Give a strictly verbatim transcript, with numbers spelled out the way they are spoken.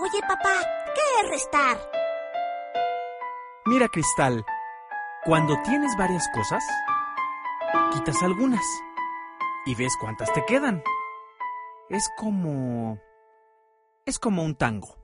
Oye, papá, ¿qué es restar? Mira, Cristal, cuando tienes varias cosas, quitas algunas y ves cuántas te quedan. Es como... es como un tango.